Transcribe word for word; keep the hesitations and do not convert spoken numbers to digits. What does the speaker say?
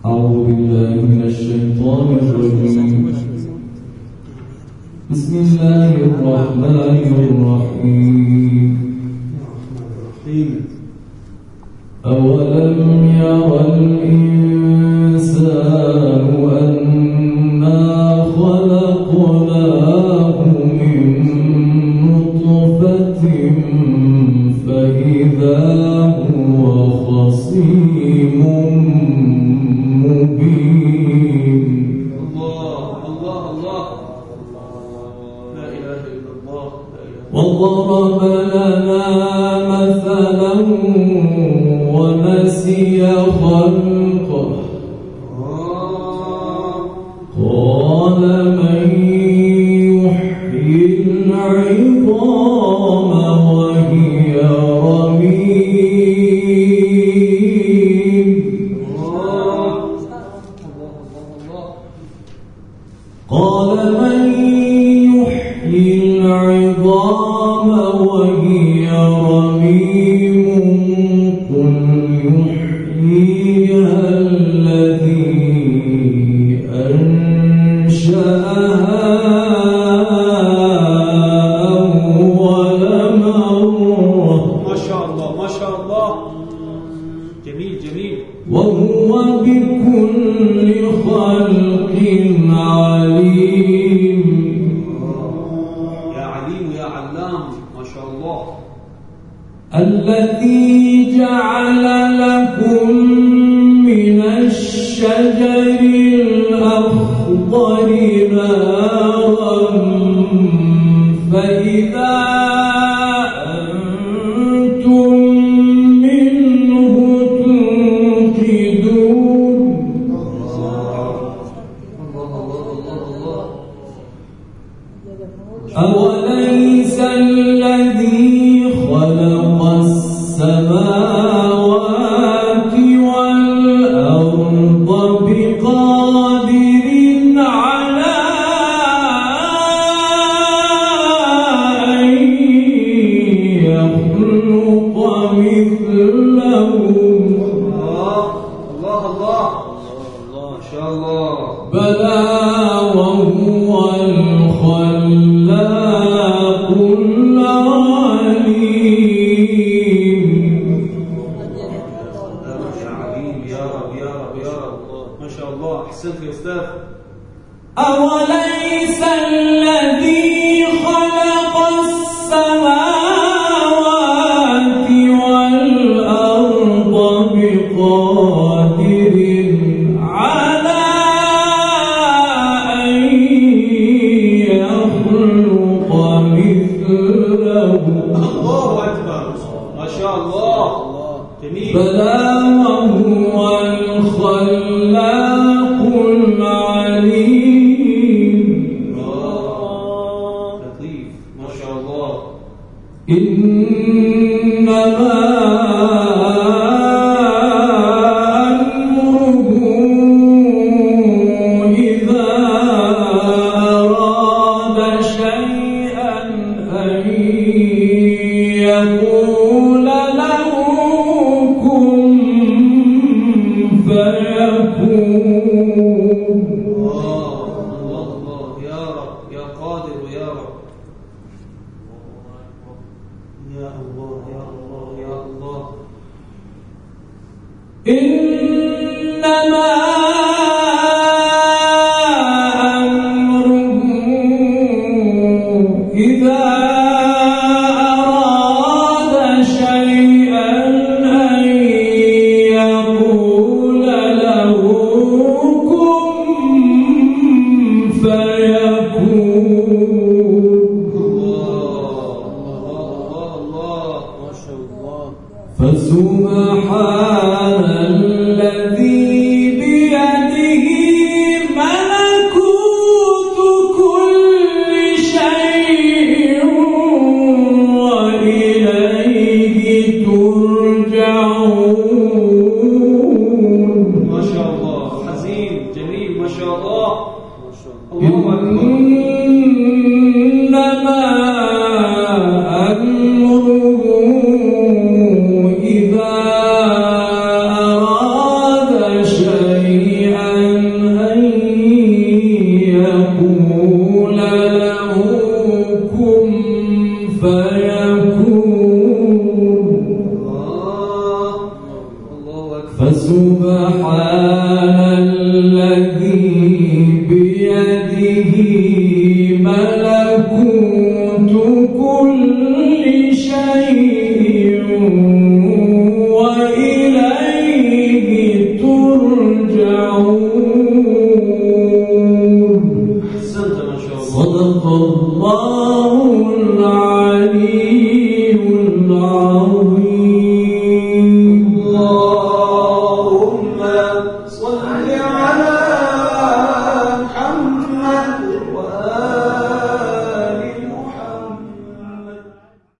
أعوذ بالله من الشيطان الرجيم. بسم الله الرحمن الرحيم. أولم ير الإنسان أنا خلقناه من نطفة فإذا هو خصيم مبين. الله الله الله لا إله إلا الله. وضرب لنا مثلا ونسي خلقه قال من يحيي العظام وهي رميم. قال من يحيي العظام وهي رميم قل يحييها الذي أنشأها أول مرة. ما شاء الله ما شاء الله. جميل جميل. وهو بكل خلق عليم. يا عليم يا علام ما شاء الله. الذي جعل لكم من الشجر الأخضر نارا فإذا أنتم منه توقدون. أوليس الذي خلق السماوات والأرض بقادر على أن يخلق مثلهم؟ الله الله الله ما شاء الله. بلى وهو الخلاق العليم. يا عليم يا رب يا رب يا رب ما شاء الله. أحسنت يا أستاذ. أوليس الذي خلق السماوات والأرض بقادر على أن يخلق مثلهم؟ الله أكبر ما شاء الله. جميل. بلى وهو الخلاق العليم. لطيف ما شاء الله. إنما أمره إذا أراد شيئا أن يقول له كن فيكون. الله الله الله يا رب يا قادر يا رب. يا الله يا الله يا الله. إنما أمره إذا أراد شيئا أن يقول له كن فيكون. الله الله الله ما شاء الله. فسبحان الذي بيده ملكوت كل شيء وإليه ترجعون. ما شاء الله. حزين جميل ما شاء الله. ما شاء الله. إنما أمره إذا أراد شيئا فسبحان الذي بيده ملكوت كل شيء